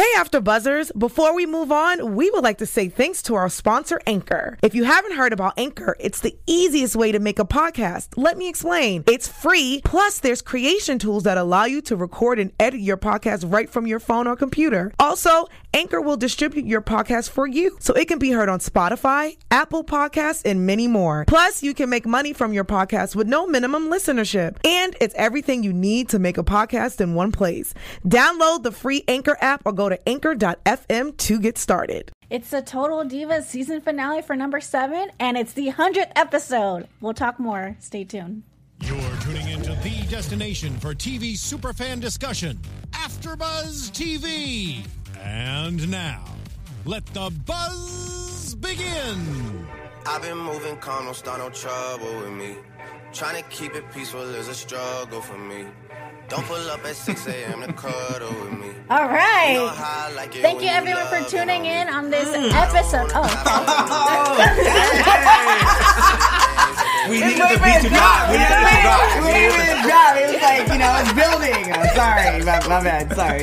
Hey, After Buzzers. Before we move on, we would like to say thanks to our sponsor, Anchor. If you haven't heard about Anchor, it's the easiest way to make a podcast. Let me explain. It's free, plus there's creation tools that allow you to record and edit your podcast right from your phone or computer. Also, Anchor will distribute your podcast for you, so it can be heard on Spotify, Apple Podcasts, and many more. Plus, you can make money from your podcast with no minimum listenership. And it's everything you need to make a podcast in one place. Download the free Anchor app or go to anchor.fm to get started. It's the Total Divas season finale for number 7, and it's the 100th episode. We'll talk more. Stay tuned. You're tuning into the destination for TV superfan discussion, AfterBuzz TV. And now, let the buzz begin. I've been moving calm, don't start no trouble with me. Trying to keep it peaceful is a struggle for me. Don't pull up at 6 a.m. to cuddle with me. All right. You know how I like it. Thank you, everyone, for tuning in on this episode. We needed the beat to drop. We needed it to drop. It was like, it's building. I'm sorry. My bad. Sorry.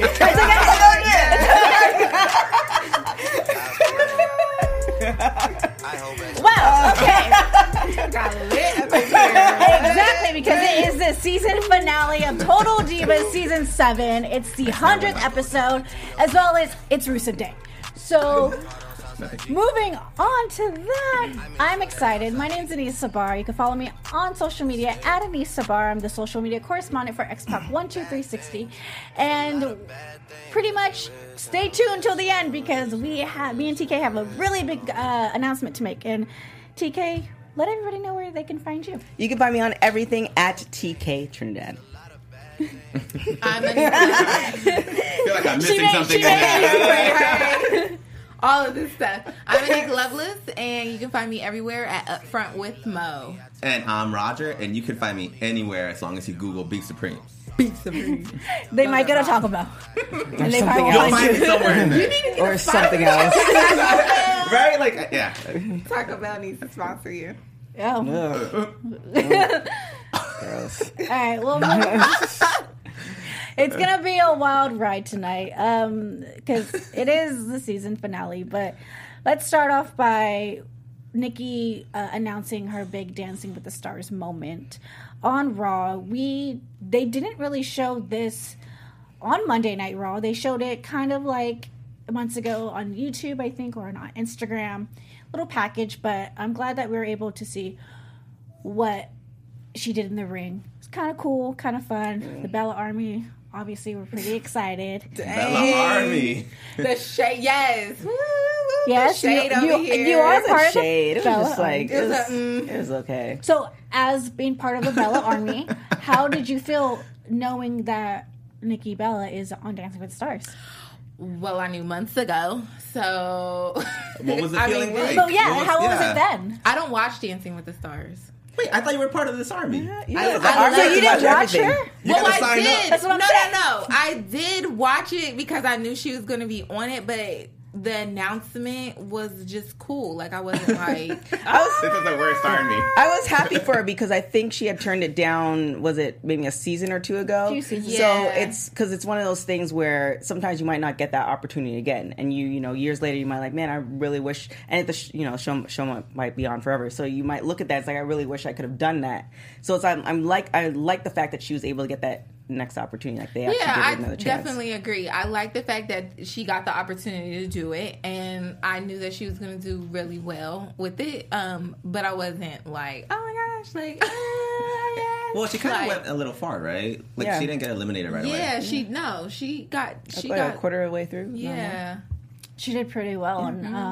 Wow, okay. Exactly, because it is the season finale of Total Divas Season 7. It's the 100th episode, as well as it's Rusev Day. So, moving on to that, I'm excited. My name's Anise Sabar. You can follow me on social media at Anise Sabar. I'm the social media correspondent for XPAC12360. And pretty much stay tuned till the end, because me and TK have a really big announcement to make. And TK, let everybody know where they can find you. You can find me on everything at TK Trinidad. I feel like I'm missing something. All of this stuff. I'm Nick Loveless, and you can find me everywhere at Upfront with Mo. And I'm Roger, and you can find me anywhere as long as you Google Beat Supreme. Beat Supreme. They might get a Taco Bell. And they probably You'll find it somewhere in there. Or something else. Right? Like, yeah. Taco Bell needs to sponsor you. Oh. Gross. All right, well, it's going to be a wild ride tonight, because it is the season finale. But let's start off by Nikki announcing her big Dancing with the Stars moment on Raw. They didn't really show this on Monday Night Raw. They showed it kind of like months ago on YouTube, I think, or on Instagram. Little package, but I'm glad that we were able to see what she did in the ring. It's kind of cool, kind of fun. The Bella Army, obviously, we're pretty excited. Bella Army. The shade, yes. Woo, Yes, the shade over here. you are It part was of the shade. It was Bella just like, Army. it was okay. So, as being part of the Bella Army, how did you feel knowing that Nikki Bella is on Dancing with the Stars? Well, I knew months ago, so... What was the feeling like? So, yeah, how was it then? I don't watch Dancing with the Stars. Wait, I thought you were part of this army. So you didn't watch her? Well, I sign did. up. That's what I'm saying. No. I did watch it because I knew she was going to be on it, but the announcement was just cool. Like, I wasn't like... This is the worst army. I was happy for her because I think she had turned it down, was it maybe a season or two ago? Few seasons. So Yeah. it's because it's one of those things where sometimes you might not get that opportunity again. And you know, years later, you might like, man, I really wish, and the show might be on forever. So you might look at that, it's like, I really wish I could have done that. So it's, I like the fact that she was able to get that next opportunity. Like they actually give her another chance. Definitely agree. I like the fact that she got the opportunity to do it, and I knew that she was going to do really well with it. But I wasn't like, oh my gosh, like, yes. Well, she kind of went a little far, right? Like she didn't get eliminated right away. Yeah, she got a quarter of the way through. Yeah, She did pretty well,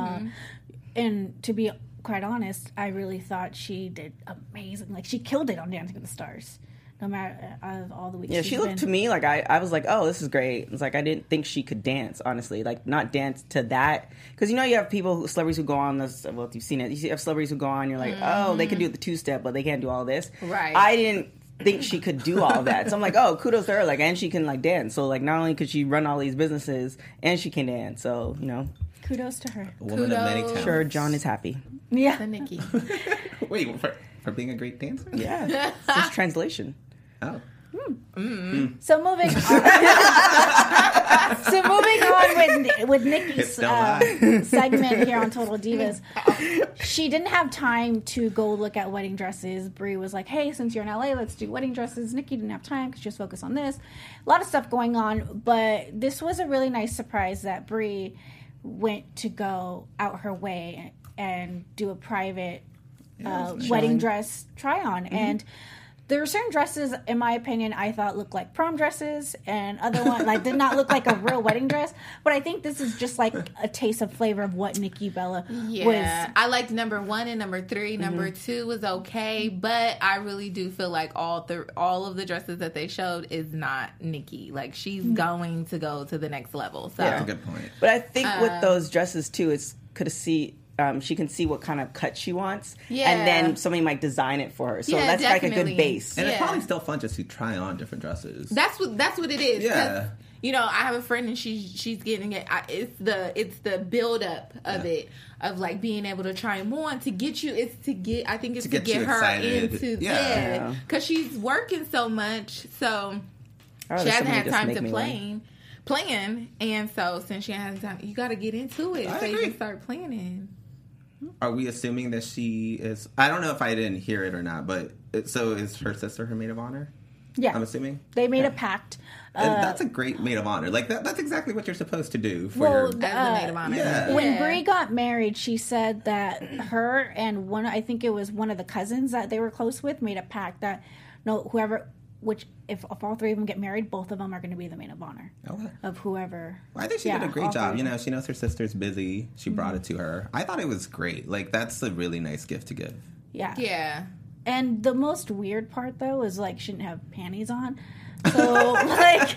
and to be quite honest, I really thought she did amazing. Like, she killed it on Dancing with the Stars, no matter out of all the weeks. Yeah, she looked to me like I was like, oh, this is great. It's like I didn't think she could dance, honestly. Like, not dance to that, because you know you have celebrities who go on this. Well, if you've seen it, you have celebrities who go on. You're like, oh, they can do the 2-step, but they can't do all this. Right. I didn't think she could do all that, so I'm like, oh, kudos to her. Like, and she can like dance. So like, not only could she run all these businesses, and she can dance. So you know, kudos to her. A woman of many talents. Sure, John is happy. Yeah, the Nikki. Wait, for being a great dancer? Yeah, it's just translation. Oh. So moving on. with with Nikki's segment here on Total Divas, she didn't have time to go look at wedding dresses. Brie was like, hey, since you're in LA, let's do wedding dresses. Nikki didn't have time because she was focused on this. A lot of stuff going on, but this was a really nice surprise that Brie went to go out her way and do a private wedding dress try on. And there were certain dresses, in my opinion, I thought looked like prom dresses, and other ones like did not look like a real wedding dress. But I think this is just like a taste of flavor of what Nikki Bella was. I liked number 1 and number 3. Number 2 was okay, but I really do feel like all of the dresses that they showed is not Nikki. Like she's going to go to the next level. So That's a good point. But I think with those dresses too, it's she can see what kind of cut she wants, and then somebody might design it for her. So that's definitely. like a good base. And it's probably still fun just to try on different dresses. That's what it is. Yeah. I have a friend and she's getting it. It's the build up of it, of like being able to try them on to get you. It's to get. I think it's to get her excited. into because she's working so much, so she hasn't had time to plan, and so since she hasn't time, you got to get into it so you can start planning. Are we assuming that she is? I don't know if I didn't hear it or not, but so is her sister her maid of honor? Yeah, I'm assuming they made a pact. And that's a great maid of honor. Like that's exactly what you're supposed to do for as the maid of honor. Yeah. When Brie got married, she said that her and I think it was one of the cousins that they were close with, made a pact that if all 3 of them get married, both of them are going to be the maid of honor of whoever. Well, I think she did a great job. She knows her sister's busy. She brought it to her. I thought it was great. Like, that's a really nice gift to give. Yeah. Yeah. And the most weird part, though, is, like, she didn't have panties on. So, like,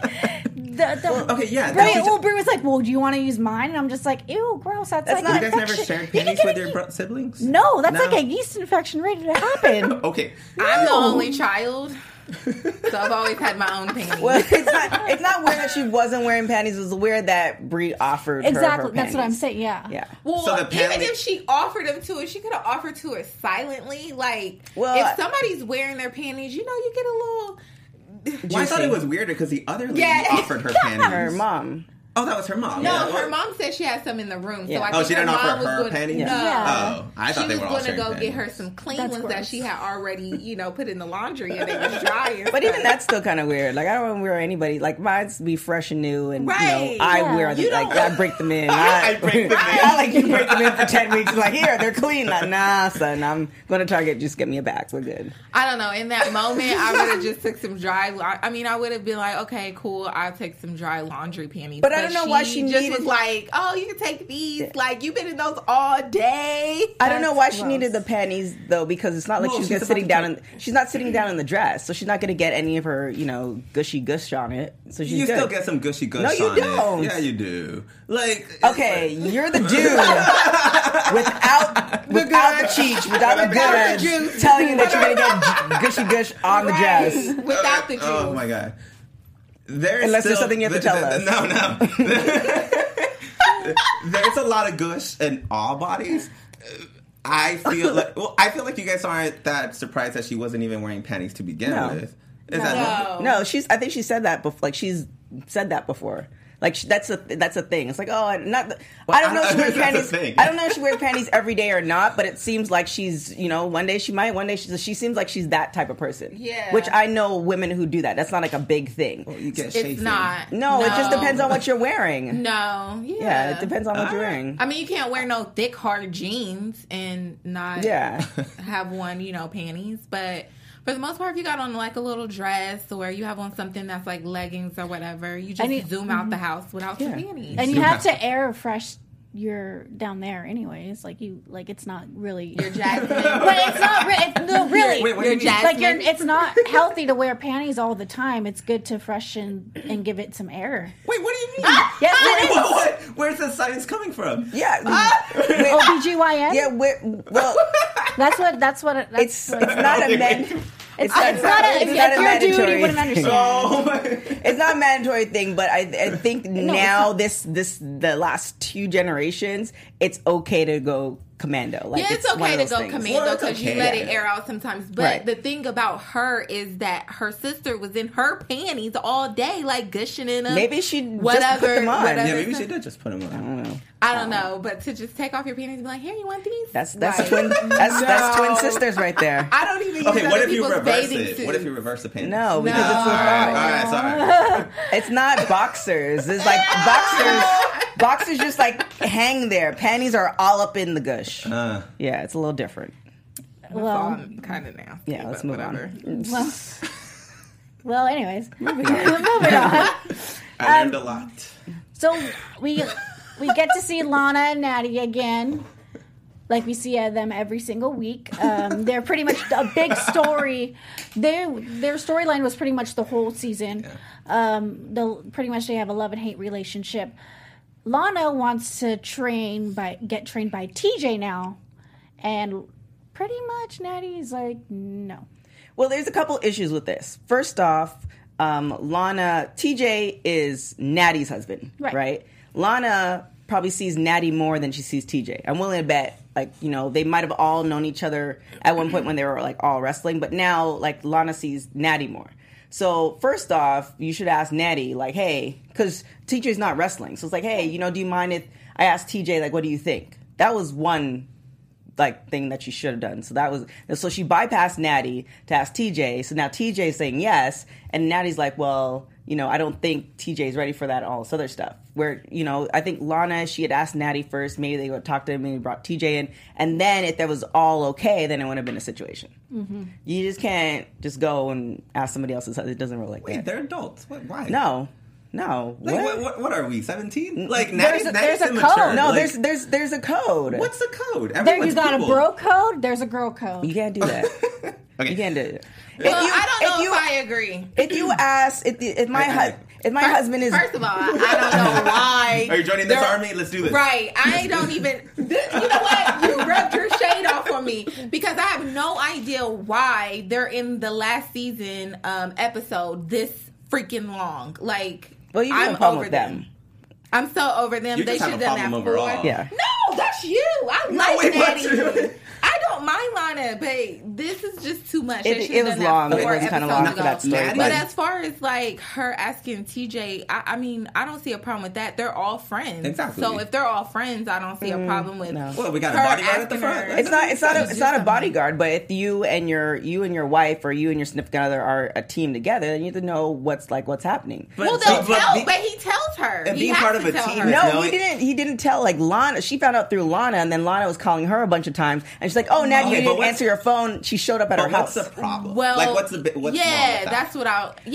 Brie was like, well, do you want to use mine? And I'm just like, ew, gross. That's like not, you guys never shared panties with your siblings? No, that's like a yeast infection ready to happen. Okay. I'm the only child. So I've always had my own panties. Well, it's not weird that she wasn't wearing panties. It was weird that Brie offered her Exactly. panties. That's what I'm saying. Yeah. Yeah. Well, So even if she offered them to her, she could have offered to her silently. Like, if somebody's wearing their panties, you get a little... Well, I thought it was weirder because the other lady offered her panties. Her mom. Oh, that was her mom. No, her mom said she had some in the room. So I think she didn't her offer mom was her going panties? No. Oh, I thought they were all She was going to go sharing get her panties. some clean ones that she had already, put in the laundry and they was dry. But even that's still kind of weird. Like, I don't want to wear anybody. Like, mine's be fresh and new, and Right. I wear them. Like, I break them in. I break them in. I like you break them in for 10 weeks. Like, here, they're clean. Like, nah, son, I'm going to Target. Just get me a bag. We're good. I don't know. In that moment, I would have just took some dry. I would have been like, okay, cool. I'll take some dry laundry panties. But I don't know why she just needed... was like, oh, you can take these. Like, you've been in those all day. I don't know why she needed the panties though, because it's not like she's sitting down she's not sitting down in the dress, so she's not going to get any of her gushy gush on it. So she's You good. still get some gushy gush. No, you on don't. It. Yeah, you do. Like, okay, you're the dude without the cheech, without the goods, telling you that you're going to get gushy gush on the dress without the juice. Oh my god. Unless there's something you have to tell us. No. There's a lot of gush in all bodies. I feel like you guys aren't that surprised that she wasn't even wearing panties to begin with. No, I think she said that before. Like, she's said that before. Like, that's a thing. It's like, I don't know if she wears panties. I don't know if she wears panties every day or not, but it seems like she's, one day she might, one day she seems like she's that type of person. Yeah. Which I know women who do that. That's not like a big thing. Well, you get It's chafing. not. No, it just depends on what you're wearing. No. Yeah, it depends on what you're wearing. I mean, you can't wear no thick, hard jeans and not have one, panties, but... For the most part, if you got on like a little dress or you have on something that's like leggings or whatever, you just zoom out the house without your panties. And you have to air fresh your down there anyways. It's not really your Jasmine. But it's not really. Wait, what do you mean? It's not healthy to wear panties all the time. It's good to freshen and give it some air. Wait, what do you mean? Yes, it is. Where's the science coming from? Yeah. OBGYN? Yeah, well... That's what it's not a men. It's not a if you're a dude, you wouldn't understand. It's not a mandatory thing, but I think now the last 2 generations, it's okay to go commando. Like, it's okay to go commando because you let it air out sometimes. But the thing about her is that her sister was in her panties all day, like gushing in them. Maybe she just put them on. Yeah, maybe she did just put them on. I don't know, but to just take off your panties and be like, "Here, you want these?" That's twin sisters right there. I don't even. Okay, use what if you reverse it? What if you reverse the panties? No, because it's all right, sorry. It's not boxers. It's like boxers just like hang there. Panties are all up in the gush. Yeah, it's a little different. Well, I'm kind of nasty. Yeah, let's move on. Well, anyways, moving on. I learned a lot. So we get to see Lana and Natty again, like we see them every single week. They're pretty much a big story. Their storyline was pretty much the whole season. Pretty much they have a love and hate relationship. Lana wants to get trained by TJ now, and pretty much Natty's like, no. Well, there's a couple issues with this. First off, TJ is Natty's husband, right? Lana probably sees Natty more than she sees TJ. I'm willing to bet, they might have all known each other at one point when they were, all wrestling, but now, Lana sees Natty more. So, first off, you should ask Natty, hey, because TJ's not wrestling. So, it's hey, do you mind if I ask TJ, what do you think? That was one thing that she should have done. So she bypassed Natty to ask TJ. So now TJ's saying yes, and Natty's like, well, I don't think TJ's ready for that, all this other stuff. Where, I think Lana, she had asked Natty first, maybe they would talk to him, maybe brought TJ in, and then if that was all okay, then it wouldn't have been a situation. Mm-hmm. You just can't just go and ask somebody else's husband. It doesn't work like that. Wait, they're adults. Why? No. What are we, 17? There's a code. No, there's a code. What's the code? You got a bro code, there's a girl code. You can't do that. Okay. You can't do it. Well, I don't know if I agree. If you ask, if my husband is... First of all, I don't know why... Are you joining this army? Let's do this. Right. I don't even... You know what? You rubbed your shade off on me. Because I have no idea why they're in the last season episode this freaking long. Well, you have a problem with them. I'm so over them. You they should have done that overall. Yeah. No, that's you. I like Natty. I don't mind Lana, but this is just too much. It was long. It was kind of long for that story. But as far as her asking TJ, I mean, I don't see a problem with that. They're all friends. Exactly. So if they're all friends, I don't see a problem with. No. Well, we got a bodyguard at the front. It's not a bodyguard, but if you and your wife or you and your significant other are a team together, then you have to know what's happening. But he tells her. And being part of a team. No, he didn't tell Lana. She found out through Lana, and then Lana was calling her a bunch of times, and she's like, "Oh, Natty, you didn't answer your phone." She showed up at her house. What's the problem? Well, what's wrong with that? That's what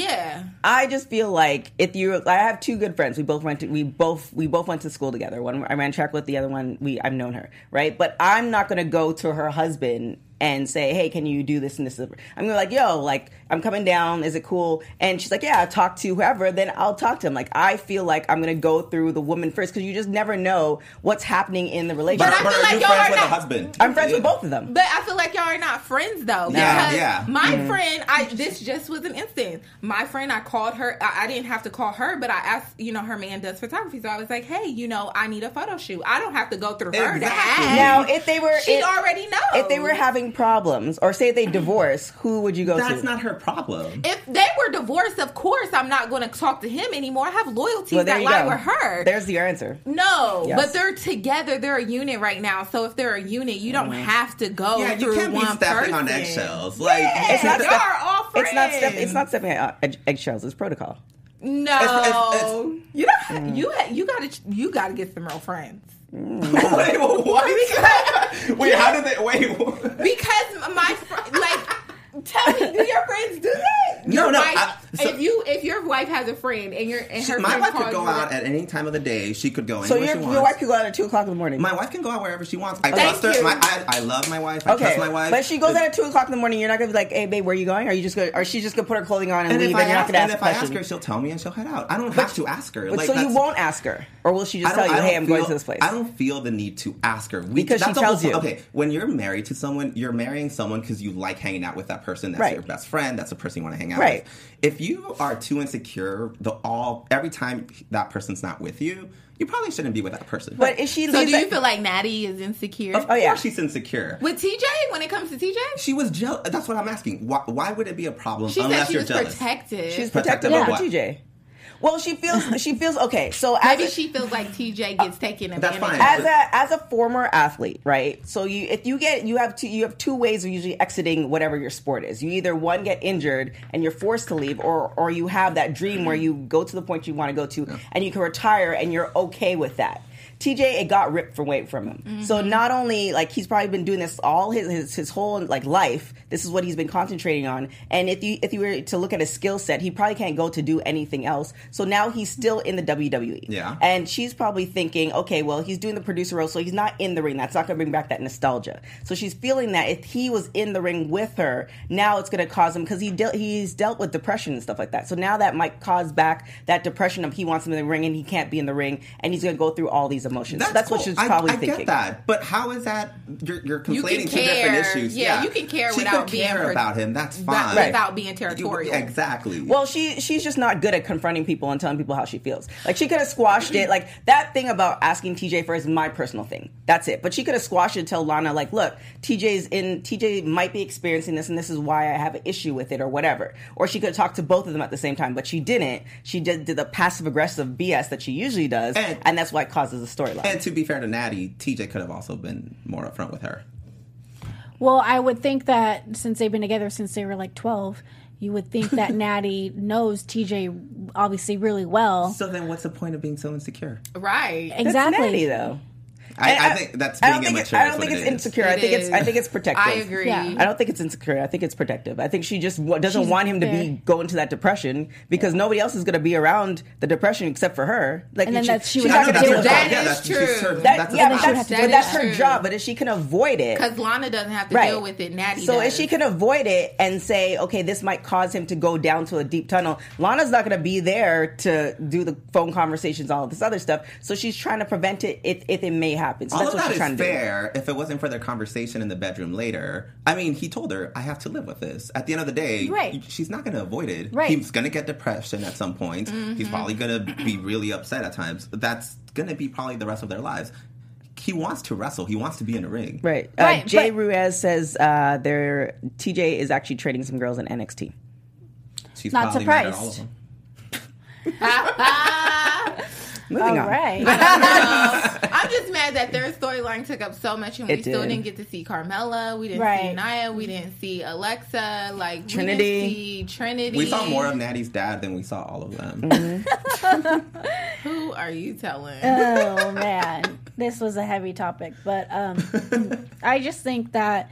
I just feel like I have 2 good friends. We both went to school together. One I ran track with, the other one I've known her, right? But I'm not going to go to her husband and say, hey, can you do this and this? I'm going to be like, yo, I'm coming down. Is it cool? And she's like, yeah, I'll talk to whoever. Then I'll talk to him. I feel like I'm going to go through the woman first because you just never know what's happening in the relationship. But I feel like y'all friends with a husband? I'm friends with both of them. But I feel like y'all are not friends, though. Yeah. My friend, this just was an instance. My friend, I called her. I didn't have to call her, but I asked, her man does photography. So I was like, hey, I need a photo shoot. I don't have to go through her to ask. Now, if they were... She already knows. If they were having problems, or say they divorce, who would you go to? That's not her problem. If they were divorced, of course, I'm not going to talk to him anymore. I have loyalties that lie with her. There's your answer. No, but they're together. They're a unit right now. So if they're a unit, you don't have to go through one person. You can't be stepping on eggshells. It's not y'all are all friends. It's not stepping on eggshells. It's protocol. No, you don't. You gotta get some real friends. Wait, what? Wait, how did they? Wait, because my tell me, do your friends do that? No. If your wife has a friend and her my friend wife calls could go out at any time of the day. She could go So anywhere she wants. your wife could go out at 2:00 in the morning. My wife can go out wherever she wants. I trust her. I love my wife. I trust my wife. But if she goes out at 2:00 in the morning, you're not gonna be like, "Hey, babe, where are you going?" Or she's just gonna put her clothing on and leave, and you're not gonna ask questions. If I ask her, she'll tell me and she'll head out. I don't have to ask her. But so you won't ask her, or will she just tell you, "Hey, I'm going to this place"? I don't feel the need to ask her because she tells you. Okay, when you're married to someone, you're marrying someone because you like hanging out with that that person. That's your best friend. That's the person you want to hang out with. If you are too insecure, every time that person's not with you, you probably shouldn't be with that person. But is she? So do you feel like Natty is insecure? Of course she's insecure. With TJ, when it comes to TJ? She was jealous. That's what I'm asking. Why would it be a problem unless you're jealous? Protective. She's protective over TJ. Well, she feels okay. So maybe she feels like TJ gets taken advantage. That's fine. As a former athlete, right? So you have two ways of usually exiting whatever your sport is. You either one get injured and you're forced to leave, or you have that dream where you go to the point you want to go to and you can retire and you're okay with that. TJ, it got ripped away from him. Mm-hmm. So not only, like, he's probably been doing this all his whole, like, life. This is what he's been concentrating on. And if you were to look at his skill set, he probably can't go to do anything else. So now he's still in the WWE. Yeah. And she's probably thinking, okay, well, he's doing the producer role, so he's not in the ring. That's not going to bring back that nostalgia. So she's feeling that if he was in the ring with her, now it's going to cause him, because he's dealt with depression and stuff like that. So now that might cause back that depression of he wants him in the ring and he can't be in the ring, and he's going to go through all these emotions. That's cool. what she's probably thinking. I get that, but how is that? You're conflating two different issues. Yeah, you can care without being about him. That's fine. Without being territorial. Exactly. Well, she's just not good at confronting people and telling people how she feels. Like, she could have squashed it. Like, that thing about asking TJ for is my personal thing. That's it. But she could have squashed it and tell Lana, like, look, TJ might be experiencing this, and this is why I have an issue with it, or whatever. Or she could have talked to both of them at the same time, but she didn't. She did the passive aggressive BS that she usually does, and that's why it causes the storyline. And to be fair to Natty, TJ could have also been more upfront with her. Well, I would think that since they've been together since they were like 12, you would think that Natty knows TJ obviously really well. So then what's the point of being so insecure? Right. Exactly. That's Natty, though. I think that's being immature. I don't think it's insecure. I think it's protective. I agree. Yeah. I don't think it's insecure. I think it's protective. I think she just doesn't want him to go into that depression, because nobody else is going to be around the depression except for her. Like, and then she would have to deal with that. that. That is true. That's her job. But if she can avoid it, because Lana doesn't have to deal with it, Natty so does. if she can avoid it and say, okay, this might cause him to go down to a deep tunnel, Lana's not going to be there to do the phone conversations, all of this other stuff. So she's trying to prevent it if it may happen. So that's what she's trying to do. Fair. If it wasn't for their conversation in the bedroom later, I mean, he told her, I have to live with this. At the end of the day, she's not going to avoid it. Right. He's going to get depression at some point. Mm-hmm. He's probably going to be really upset at times. That's going to be probably the rest of their lives. He wants to wrestle. He wants to be in the ring. Right. Jay Ruiz says TJ is actually trading some girls in NXT. She's not probably surprised. mad at all of them. Moving on. Right. I'm just mad that their storyline took up so much, and we still didn't get to see Carmella. We didn't see Nia. We didn't see Alexa. Like, Trinity. We didn't see Trinity. We saw more of Natty's dad than we saw all of them. Mm-hmm. Who are you telling? Oh man, this was a heavy topic, but I just think that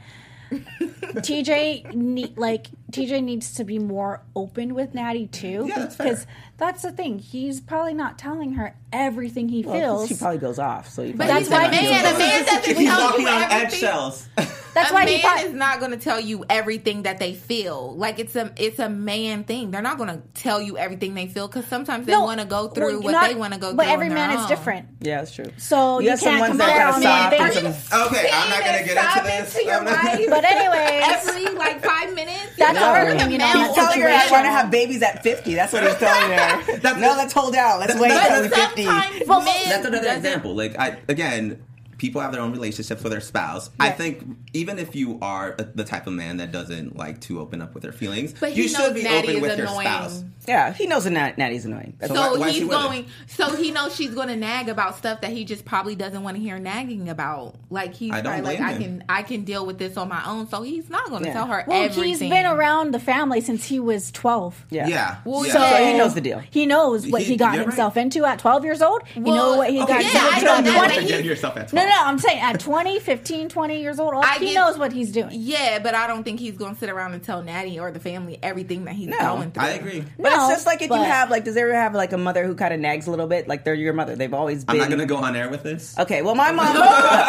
TJ needs to be more open with Natty too. Yeah, that's fair. Because that's the thing. He's probably not telling her everything he feels. She probably goes off. So but that's why a man doesn't tell you on everything. eggshells. That's why man is not going to tell you everything that they feel. Like, it's a man thing. They're not going to tell you everything they feel, because sometimes they want to go through what they want to go through. But every man is different. Yeah, that's true. So you can't compare on that. Okay, I'm not going to get into this. But anyways, every 5 minutes. That's our opinion on He's telling her I want to have babies at 50. That's what he's telling her. No, let's hold out. Let's wait until we're 50. That's another example. Like, again, people have their own relationships with their spouse. Yeah. I think even if you are the type of man that doesn't like to open up with their feelings, but you should be Natty open with your annoying. spouse. Yeah, he knows that Natty's annoying. So he knows she's going to nag about stuff that he just probably doesn't want to hear nagging about. Like, he's probably like, I can deal with this on my own. So he's not going to tell her everything. He's been around the family since he was 12. Yeah. Well, so he knows the deal. He knows what he got himself into at 12 years old. He knows what he got himself into at 20. No, I'm saying at 20, 15, 20 years old, he knows what he's doing. Yeah, but I don't think he's going to sit around and tell Natty or the family everything that he's going through. I agree. But it's just like if you have, does there ever have a mother who kind of nags a little bit? Like, they're your mother. They've always been. I'm not going to go on air with this. Okay, well, my mom.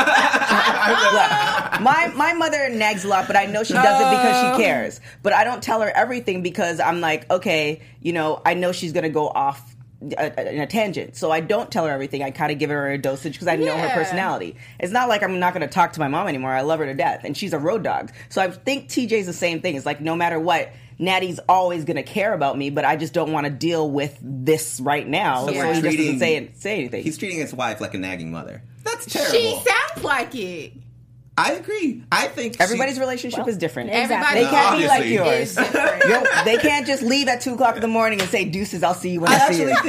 my mother nags a lot, but I know she does it because she cares. But I don't tell her everything because I'm like, okay, I know she's going to go off in a tangent. So I don't tell her everything. I kind of give her a dosage because I know her personality. It's not like I'm not going to talk to my mom anymore. I love her to death, and she's a road dog. So I think TJ's the same thing. It's like no matter what, Natty's always going to care about me, but I just don't want to deal with this right now. So he just doesn't say anything. He's treating his wife like a nagging mother. That's terrible. She sounds like it. I agree. I think everybody's relationship is different. Exactly. They can't be like yours. They can't just leave at 2:00 in the morning and say, "Deuces, I'll see you when I see you."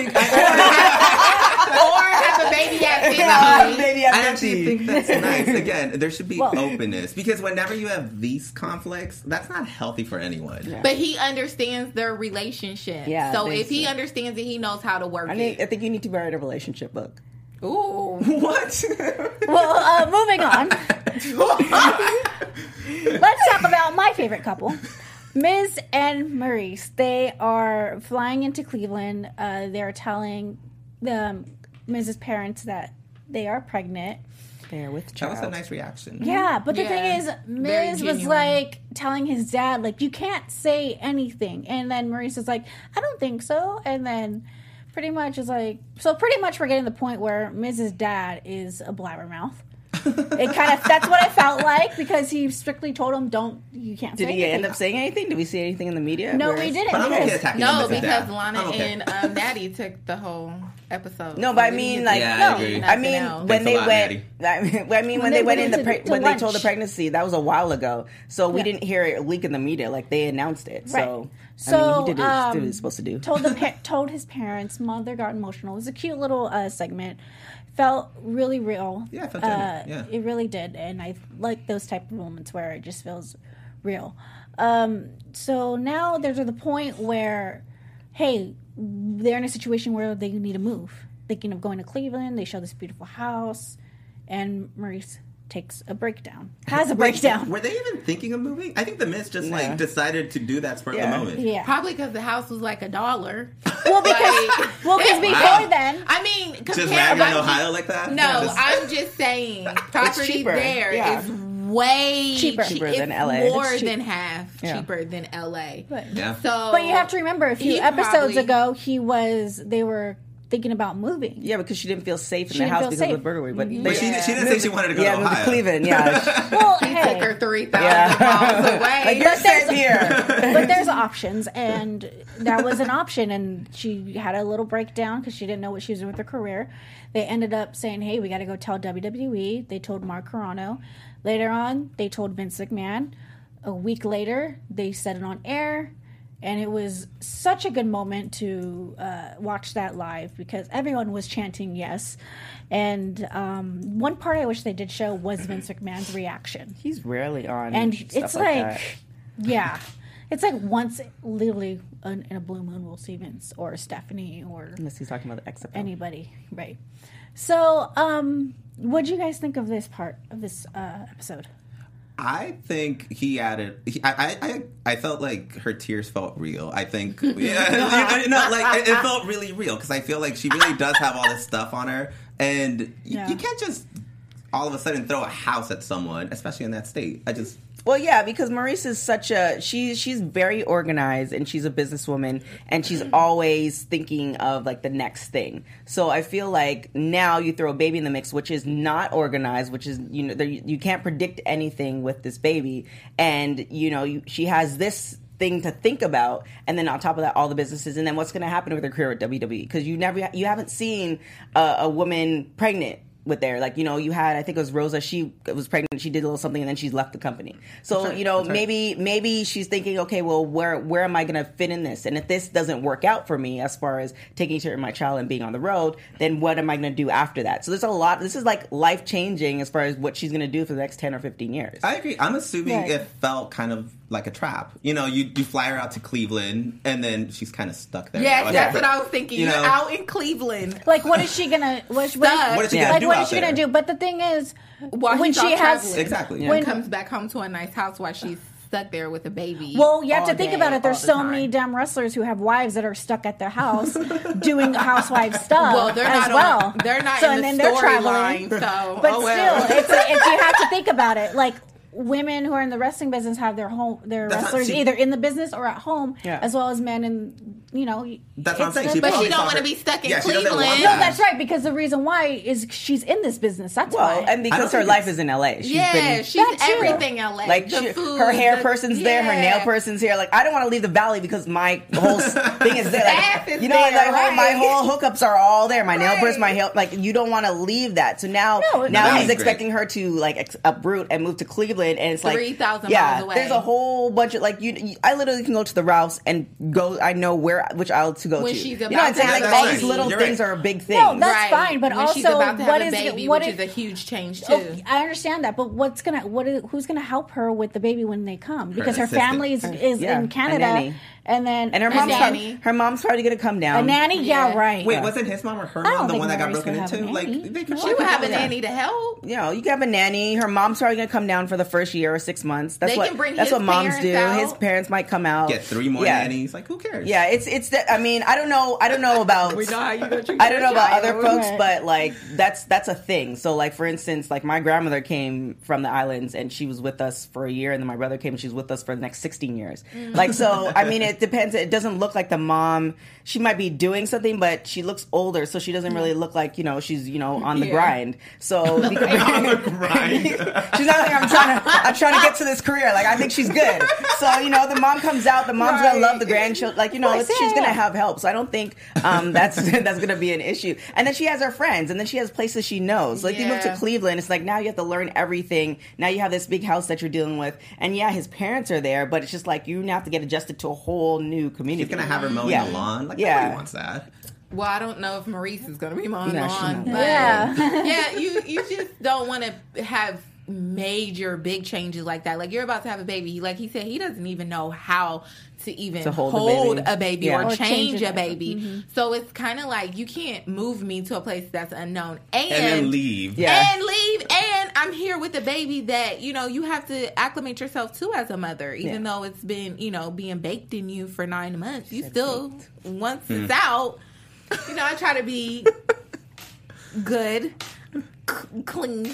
Or have a baby at 50. I actually think that's nice. Again, there should be openness because whenever you have these conflicts, that's not healthy for anyone. Yeah. But he understands their relationship. Yeah, so if he understands it, he knows how to work it. I think you need to write a relationship book. Ooh. What? Well, moving on. Let's talk about my favorite couple. Miz and Maurice. They are flying into Cleveland. They're telling Miz's parents that they are pregnant. They're with child. That was a nice reaction. Yeah, but the thing is, Miz was like telling his dad, like, you can't say anything. And then Maurice is like, I don't think so. And then pretty much is like, so pretty much we're getting to the point where Mrs. Dad is a blabbermouth. It kind of, that's what I felt like because he strictly told him, you can't say anything. Did he end up saying anything? Did we see anything in the media? No, we didn't. Because Lana and Natty took the whole episode. No, but I mean, like, I mean, when they went, when they went when they told the pregnancy, that was a while ago. So we didn't hear it leak in the media. Like, they announced it. Right. So I mean, he did what he was supposed to do. Told his parents. Mother got emotional. It was a cute little segment. Felt really real. Yeah, it felt genuine. Yeah. It really did, and I like those type of moments where it just feels real. So now they're to the point where, hey, they're in a situation where they need to move. Thinking of going to Cleveland. They show this beautiful house, and Maurice takes a breakdown. Has a breakdown. Were they even thinking of moving? I think the Miz just decided to do that spur of the moment. Yeah, probably because the house was like $1. Well, because before then, I mean, just rag in Ohio like that. No, I'm just saying, property there is way cheaper than LA. More than half cheaper than LA. But you have to remember, a few episodes ago, they were thinking about moving. Yeah, because she didn't feel safe in the house because of the burglary. But she didn't say she wanted to go to Ohio. To Cleveland, yeah. Well, he took her 3,000 miles away. Like, you're safe here. But there's options, and that was an option, and she had a little breakdown because she didn't know what she was doing with her career. They ended up saying, hey, we got to go tell WWE. They told Mark Carano. Later on, they told Vince McMahon. A week later, they said it on air. And it was such a good moment to watch that live because everyone was chanting yes. And one part I wish they did show was Vince McMahon's reaction. He's rarely on. And stuff it's like yeah. It's like once, literally, in a blue moon, we'll see Vince or Stephanie or... Unless he's talking about the XFL. Anybody, right. So, what do you guys think of this part of this episode? I think he added. I felt like her tears felt real. I think, it felt really real because I feel like she really does have all this stuff on her, and you can't just all of a sudden throw a house at someone, especially in that state. Well, yeah, because Maurice is she's very organized and she's a businesswoman and she's always thinking of like the next thing. So I feel like now you throw a baby in the mix, which is not organized, which is, you can't predict anything with this baby. And, she has this thing to think about, and then on top of that, all the businesses, and then what's going to happen with her career at WWE? Because you haven't seen a woman pregnant with there. Like, you had, I think it was Rosa, she was pregnant, she did a little something, and then she's left the company. So, maybe she's thinking, okay, well, where am I going to fit in this? And if this doesn't work out for me as far as taking care of my child and being on the road, then what am I going to do after that? So there's a lot, this is like life-changing as far as what she's going to do for the next 10 or 15 years. I agree. I'm assuming it felt kind of like a trap. You fly her out to Cleveland, and then she's kind of stuck there. Yeah, that's what I was thinking. You're out in Cleveland. Like, what is she gonna? What is she gonna do? But the thing is, when she has when comes back home to a nice house while she's stuck there with a baby. Well, you have to think about it. There's so many damn wrestlers who have wives that are stuck at their house doing housewife stuff. Well, they're not. They're not in the storyline. So, but still, it's you have to think about it. Like, women who are in the wrestling business have their wrestlers either in the business or at home, as well as men in you know, that's what I'm saying. But she don't want to be stuck in Cleveland. No, that's right. Because the reason why is she's in this business. That's why. And because her life is in LA. She's everything LA. Like her hair person's there, her nail person's here. Like I don't want to leave the valley because my whole thing is there. Like, you know, my whole hookups are all there. My nail person, my hair. Like you don't want to leave that. So now he's expecting her to like uproot and move to Cleveland, and it's like 3,000 miles away. There's a whole bunch of like I literally can go to the Ralphs and go. I know which aisle to go when to. She's about I'm saying? Like all these little things are a big thing. No, that's fine. But when also, she's about to have what a is baby, what which if, is a huge change too. I understand that, but who's gonna help her with the baby when they come? Because her family is in Canada. And her mom's probably gonna come down. A nanny, right? Wait, wasn't his mom or her mom the one that got broken into? Like she would have a nanny to help. You know, you can have a nanny. Her mom's probably gonna come down for the first year or 6 months. That's what moms do. Out. His parents might come out. Get 3 more nannies. Like who cares? Yeah, it's that. I mean, I don't know about. We know how you go treat I don't know about other folks, but like that's a thing. So like for instance, like my grandmother came from the islands and she was with us for a year, and then my brother came and she was with us for the next 16 years. Like so, I mean, it depends. It doesn't look like the mom. She might be doing something, but she looks older, so she doesn't really look like she's on the grind. So on the grind, she's not like I'm trying to get to this career. Like I think she's good. So the mom comes out. The mom's gonna love the grandchildren. Like she's gonna have help. So I don't think that's gonna be an issue. And then she has her friends, and then she has places she knows. Like you move to Cleveland, it's like now you have to learn everything. Now you have this big house that you're dealing with, and his parents are there, but it's just like you have to get adjusted to a whole new community. She's gonna have her mowing the lawn. Like nobody wants that. Well, I don't know if Maurice is going to be mowing the lawn, but you just don't want to have major big changes like that. Like you're about to have a baby. Like he said, he doesn't even know how to even hold a baby or change a baby. Mm-hmm. So it's kind of like you can't move me to a place that's unknown and then leave. And I'm here with a baby that you have to acclimate yourself to as a mother, even though it's been being baked in you for 9 months. You still once it's out. I try to be good, clean.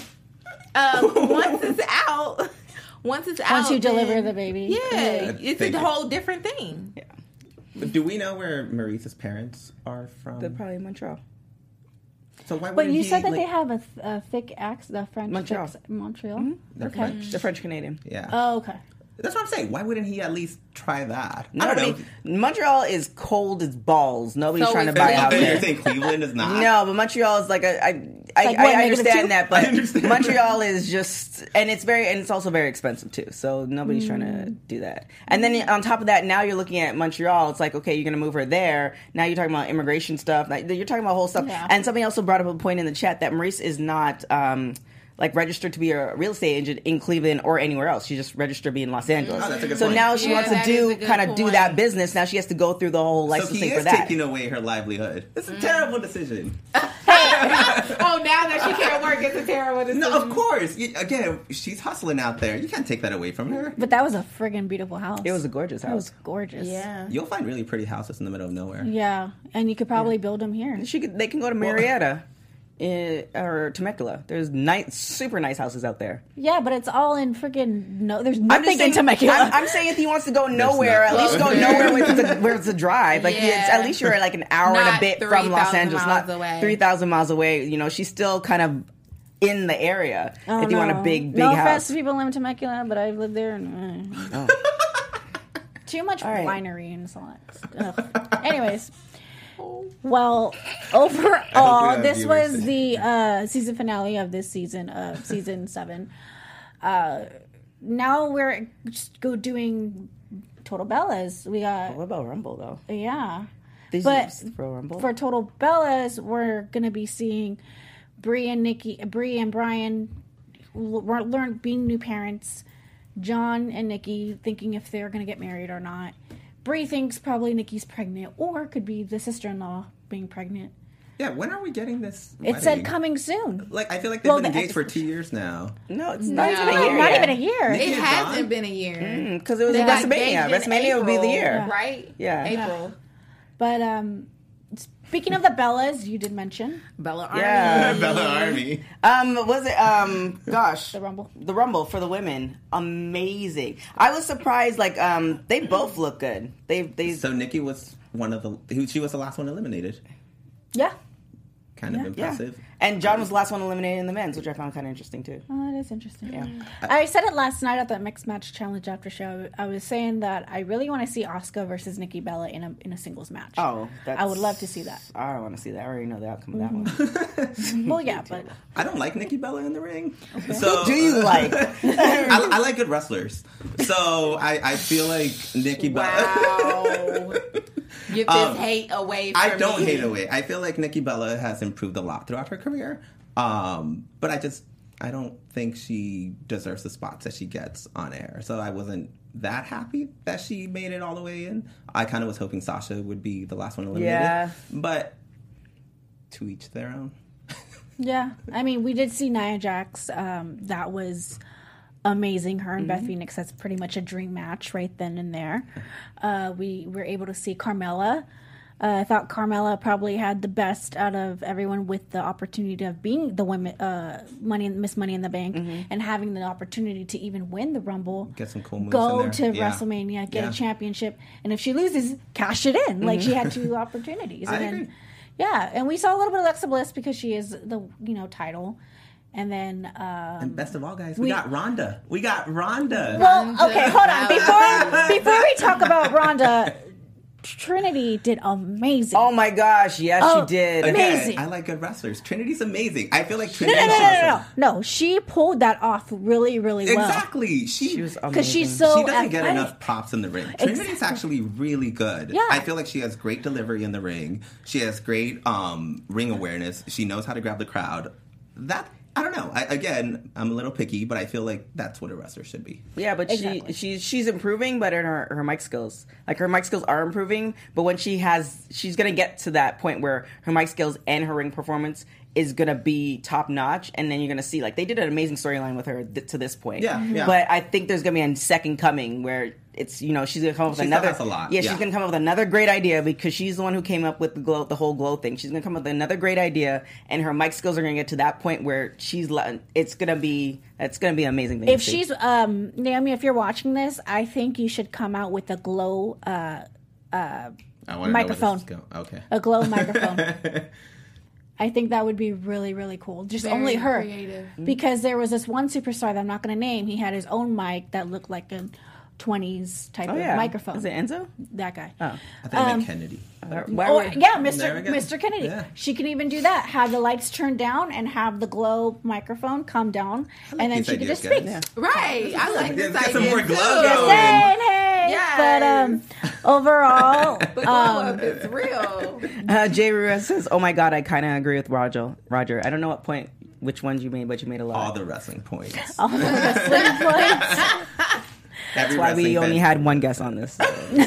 Once you deliver the baby, it's a whole different thing. Yeah. But do we know where Maurice's parents are from? They're probably in Montreal. So why? But you said that they have a thick accent, the French Montreal. Montreal. Mm-hmm. Okay, they're French Canadian. Yeah. Oh, okay. That's what I'm saying. Why wouldn't he at least try that? I don't know. Montreal is cold as balls. Nobody's trying to buy out there. You're saying Cleveland is not? No, but Montreal is like I understand that, but Montreal is just, and it's also very expensive too. So nobody's trying to do that. And then on top of that, now you're looking at Montreal. It's like, okay, you're going to move her there. Now you're talking about immigration stuff. Like, you're talking about whole stuff. Yeah. And somebody also brought up a point in the chat that Maurice is not like registered to be a real estate agent in Cleveland or anywhere else. She just registered to be in Los Angeles. Oh, that's a good so point. Now she wants to do that business. Now she has to go through the whole licensing for that. So he is taking away her livelihood. It's a terrible decision. Now that she can't work, it's a terrible decision. No, of course. Again, she's hustling out there. You can't take that away from her. But that was a friggin' beautiful house. It was a gorgeous house. It was gorgeous. Yeah. You'll find really pretty houses in the middle of nowhere. Yeah, and you could probably build them here. They can go to Marietta. Or Temecula. There's super nice houses out there. Yeah, but it's all in freaking there's nothing in Temecula. I'm saying if he wants to go nowhere, at least go nowhere where it's a drive. Like at least you're like an hour and a bit from Los Angeles, not 3,000 miles away. She's still kind of in the area. If you want a big house. No offense to people live in Temecula, but I've lived there and too much winery and so on. Anyways. Well, overall, this was the season finale of this season of season 7. Now we're just doing Total Bellas. We got. What about Rumble though? Yeah, but for Total Bellas, we're gonna be seeing Bree and Brian learn being new parents. John and Nikki thinking if they're gonna get married or not. Bree thinks probably Nikki's pregnant, or could be the sister-in-law being pregnant. Yeah, when are we getting this wedding? It said coming soon. Like, I feel like they've been engaged for 2 years now. No, it's not even a year. Not even a year. It hasn't been a year. Because it was WrestleMania. WrestleMania would be the year. Right? Yeah. April. But, speaking of the Bellas, you did mention Bella Army. Yeah, Bella Army. Was it the Rumble for the women? Amazing. I was surprised. Like they both look good. They so Nikki was she was the last one eliminated. Yeah. Kind of impressive. Yeah. And John was the last one eliminated in the men's, which I found kind of interesting too. Oh, that is interesting. Yeah. I said it last night at the Mixed Match Challenge after show. I was saying that I really want to see Asuka versus Nikki Bella in a singles match. Oh, I would love to see that. I don't want to see that. I already know the outcome of that one. Well, yeah, but I don't like Nikki Bella in the ring. Okay. So who do you like? I like good wrestlers. So I feel like Nikki Wow. Bella. Get this hate away from me. I don't hate away. I feel like Nikki Bella has improved a lot throughout her career. But I don't think she deserves the spots that she gets on air. So I wasn't that happy that she made it all the way in. I kind of was hoping Sasha would be the last one eliminated. Yeah. But to each their own. yeah, I mean, we did see Nia Jax. That was amazing. Her and Beth Phoenix, that's pretty much a dream match right then and there. We were able to see Carmella. I thought Carmella probably had the best out of everyone with the opportunity of being the women Miss Money in the Bank and having the opportunity to even win the Rumble. Get some cool moves go in to there. WrestleMania, get a championship, and if she loses, cash it in. Like she had 2 opportunities. I And agree. then yeah, and we saw a little bit of Alexa Bliss because she is the title. And then And best of all, guys, we got Ronda. We got Ronda. well, okay, hold on. Before we talk about Ronda, Trinity did amazing. Oh my gosh, yes, she did. Amazing. I like good wrestlers. Trinity's amazing. I feel like Trinity. No. She pulled that off really, really well. Exactly. She was amazing. Because she's so She doesn't get athletic. enough props in the ring. Trinity's Exactly. actually really good. Yeah. I feel like she has great delivery in the ring. She has great ring awareness. She knows how to grab the crowd. I don't know. I'm a little picky, but I feel like that's what a wrestler should be. Yeah, but Exactly. she's improving, but in her mic skills, like her mic skills are improving. But when she's gonna get to that point where her mic skills and her ring performance is gonna be top notch, and then you're gonna see like they did an amazing storyline with her to this point. Yeah. But I think there's gonna be a second coming where it's she's gonna come up with She another. still has a lot. Yeah, Yeah. she's gonna come up with another great idea because she's the one who came up with the whole glow thing. She's gonna come up with another great idea, and her mic skills are gonna get to that point where it's gonna be an amazing thing. If to see. she's Naomi, if you're watching this, I think you should come out with a glow I wanna microphone. Know where this is going. Okay. A glow microphone. I think that would be really, really cool. Just Very only her. creative. Because there was this one superstar that I'm not going to name. He had his own mic that looked like a 20s type of microphone. Is it Enzo? That guy. Oh. I think I meant Kennedy. Why Or, would- yeah, There we go. Mr. Kennedy. Yeah. She can even do that. Have the lights turned down and have the glow microphone come down, like and then these she can ideas, just speak. guys. Right. I like this Get idea some more too. glow Just going. saying, hey. Yes. But overall, The glow up is real. Jay Ruiz says, "Oh my god, I kind of agree with Roger. I don't know which ones you made, but you made a lot. All the wrestling points. all the wrestling points. That's why we only had one guest on this.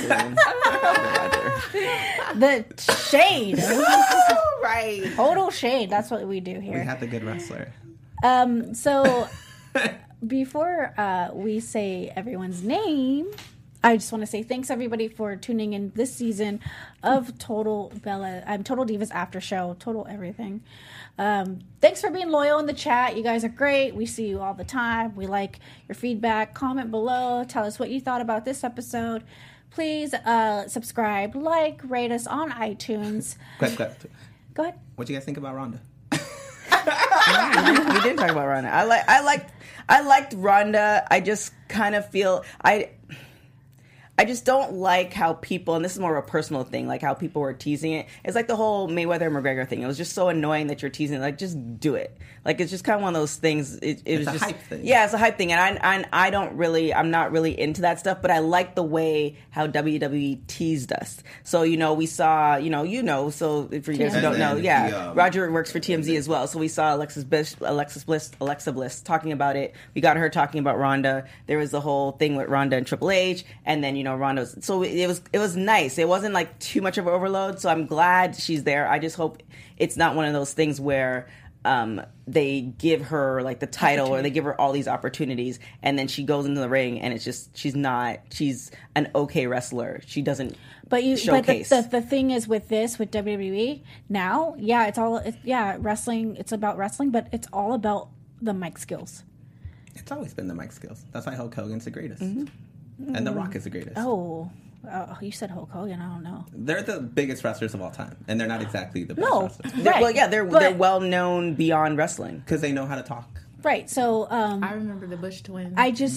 The shade. Right. Total shade. That's what we do We here. had the good wrestler. So before we say everyone's name, I just want to say thanks everybody for tuning in this season of Total Divas After Show, Total Everything. Thanks for being loyal in the chat. You guys are great. We see you all the time. We like your feedback. Comment below. Tell us what you thought about this episode. Please subscribe, rate us on iTunes. Quick. Go ahead. What do you guys think about Ronda? We did talk about Ronda. I liked Ronda. I just kind of feel I just don't like how people, and this is more of a personal thing, like how people were teasing it. It's like the whole Mayweather-McGregor thing. It was just so annoying that you're teasing it. Like, just do it. Like, it's just kind of one of those things. It's a just hype thing. Yeah, it's a hype thing. And I'm not really into that stuff, but I like the way how WWE teased us. So, we saw, so for you guys who don't know, Roger works for TMZ as well. So we saw Alexa Bliss talking about it. We got her talking about Ronda. There was the whole thing with Ronda and Triple H, and then, Ronda was, so it was nice. It wasn't like too much of an overload. So I'm glad she's there. I just hope it's not one of those things where they give her like the title or they give her all these opportunities and then she goes into the ring and it's just she's an okay wrestler. She doesn't showcase. But the thing is with WWE now, wrestling. It's about wrestling, but it's all about the mic skills. It's always been the mic skills. That's why Hulk Hogan's the greatest. And The Rock is the greatest. Oh, Oh, you said Hulk Hogan. I don't know. They're the biggest wrestlers of all time, and they're not exactly the best wrestlers. They're well known beyond wrestling because they know how to talk. Right. So I remember the Bush twins. I just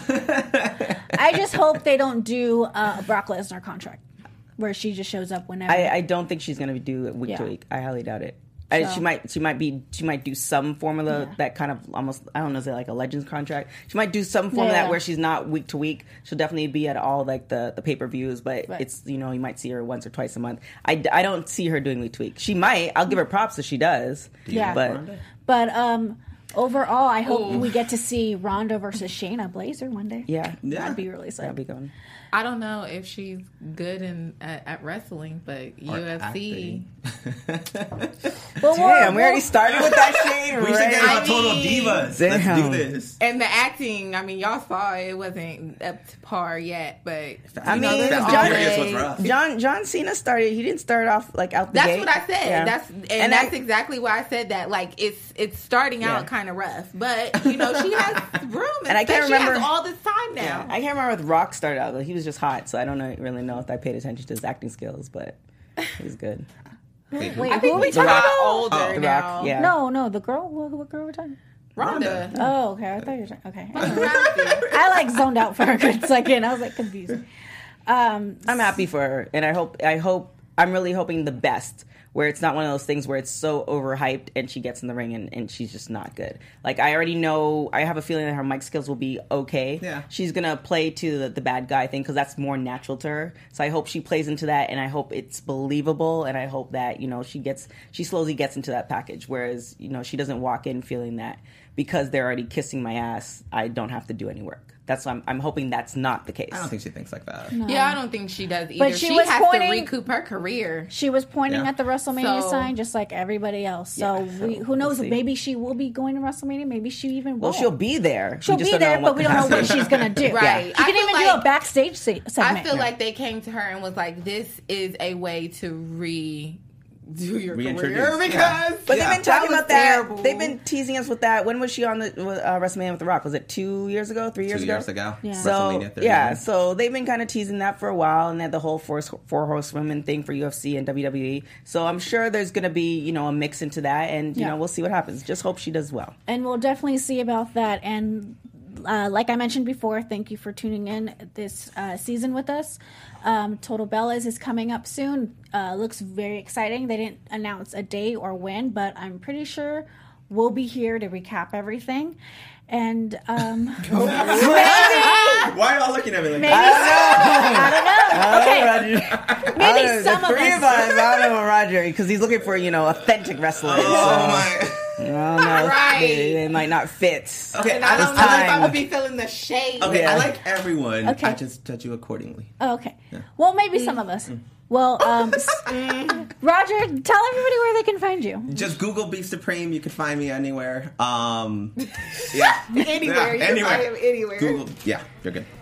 hope they don't do a Brock Lesnar contract where she just shows up whenever. I don't think she's going to do it week to week. I highly doubt it. She might do some formula that kind of almost, I don't know, is it like a Legends contract? She might do some formula that where she's not week to week. She'll definitely be at all like the pay-per-views, but it's, you might see her once or twice a month. I don't see her doing week to week. She might. I'll give her props if she does. Yeah. But overall, I hope we get to see Ronda versus Shayna Baszler one day. Yeah. That'd be really exciting. That'd be good. I don't know if she's good at wrestling, but UFC. Damn, we already started with that shade. We should get on Total Divas. Let's do this. And the acting, I mean, y'all saw it wasn't up to par yet, but John Cena started. He didn't start off like out the gate. That's what I said. Yeah. That's exactly why I said that. Like it's starting out kind of rough, but she has room, and I can't remember. She has all this time now. Yeah, I can't remember if Rock started out. But he was just hot, so I don't really know if I paid attention to his acting skills, but he was good. Wait, who are we talking about? Older now. Rock, yeah. No, the girl. What girl are we talking? Ronda. Oh, okay. I thought you were talking. Okay. I like zoned out for a good second. I was like confused. I'm happy for her, and I'm really hoping the best. Where it's not one of those things where it's so overhyped and she gets in the ring and she's just not good. Like, I already know, I have a feeling that her mic skills will be okay. Yeah. She's going to play to the bad guy thing because that's more natural to her. So I hope she plays into that, and I hope it's believable, and I hope that, she slowly gets into that package. Whereas, she doesn't walk in feeling that because they're already kissing my ass, I don't have to do any work. That's why I'm hoping that's not the case. I don't think she thinks like that. No. Yeah, I don't think she does either. But she has to recoup her career. She was pointing at the WrestleMania sign just like everybody else. So who knows? We'll maybe she will be going to WrestleMania. Maybe she even will. Well, she'll be there. She'll be there, but we don't know what she's going to do. Right. She can even do a backstage segment. I feel like they came to her and was like, this is a way to do your career because but they've been talking about terrible. That. They've been teasing us with that. When was she on the WrestleMania with The Rock? Was it 2 years ago? 3 years ago? 2 years ago. Yeah. So so they've been kind of teasing that for a while, and then the whole four horsewomen thing for UFC and WWE. So I'm sure there's going to be a mix into that, and we'll see what happens. Just hope she does well. And we'll definitely see about that. And like I mentioned before, thank you for tuning in this season with us. Total Bellas is coming up soon. Looks very exciting. They didn't announce a day or when, but I'm pretty sure we'll be here to recap everything. And maybe why are y'all looking at me like that? I don't know. Okay, maybe some of us. I don't know Roger because he's looking for authentic wrestlers. My. Well, no, right. They might not fit. Okay, and I don't know if I would be feeling the shade. Okay, I like everyone. Okay. I just judge you accordingly. Oh, okay. Yeah. Well, maybe some of us. Well, Roger, tell everybody where they can find you. Just Google Beef Supreme. You can find me anywhere. Anywhere. You can find him anywhere. Google. Yeah, you're good.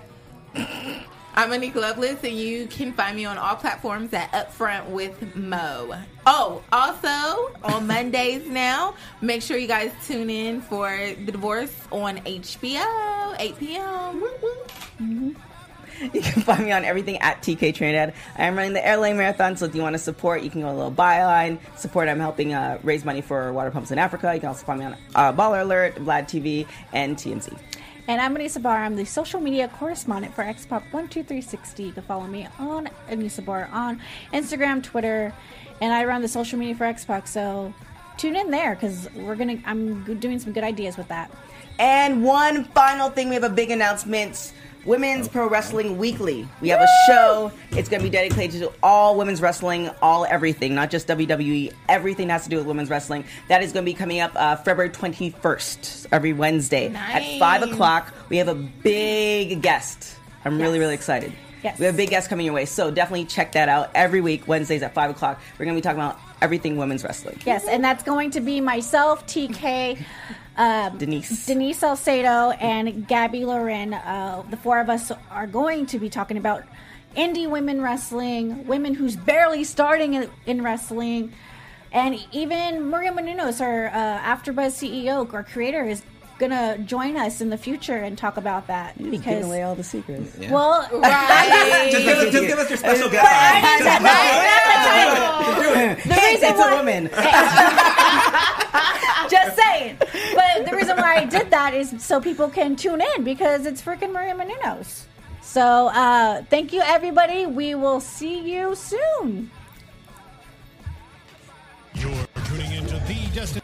I'm Monique Lovelace, and you can find me on all platforms at Upfront with Mo. Oh, also, on Mondays now, make sure you guys tune in for The Divorce on HBO, 8 p.m. Mm-hmm. You can find me on everything at TK Trinidad. I am running the Airline Marathon, so if you want to support, you can go to a little byline. Support, I'm helping raise money for water pumps in Africa. You can also find me on Baller Alert, Vlad TV, and TNC. And I'm Anissa Barr. I'm the social media correspondent for XPop12360. You can follow me on Anissa Barr on Instagram, Twitter, and I run the social media for Xbox. So tune in there because I'm doing some good ideas with that. And one final thing, we have a big announcement. Women's Pro Wrestling Weekly. We have a show. It's going to be dedicated to all women's wrestling, all everything, not just WWE. Everything that has to do with women's wrestling. That is going to be coming up February 21st, every Wednesday at 5 o'clock. We have a big guest. I'm really, really excited. Yes. We have a big guest coming your way. So definitely check that out. Every week, Wednesdays at 5 o'clock. We're going to be talking about everything women's wrestling. Yes, and that's going to be myself, TK, Denise Salcedo, and Gabby Loren. The four of us are going to be talking about indie women wrestling, women who's barely starting in wrestling, and even Maria Menounos, our AfterBuzz CEO, our creator, is gonna join us in the future and talk about that. You're because giving away all the secrets. Yeah. Well, just give us your special guest. The reason it's a woman. Just saying. But the reason why I did that is so people can tune in because it's freaking Maria Menounos. So thank you, everybody. We will see you soon. You're tuning into the destination.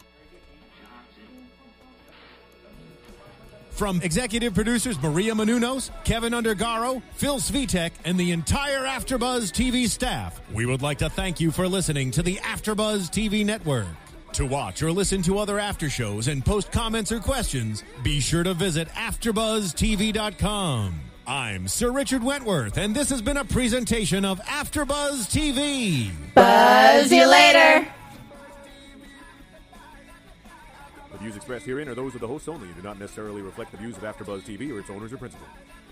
From executive producers Maria Menounos, Kevin Undergaro, Phil Svitek, and the entire AfterBuzz TV staff, we would like to thank you for listening to the AfterBuzz TV network. To watch or listen to other after shows and post comments or questions, be sure to visit AfterBuzzTV.com. I'm Sir Richard Wentworth, and this has been a presentation of AfterBuzz TV. Buzz you later. The views expressed herein are those of the hosts only and do not necessarily reflect the views of AfterBuzz TV or its owners or principals.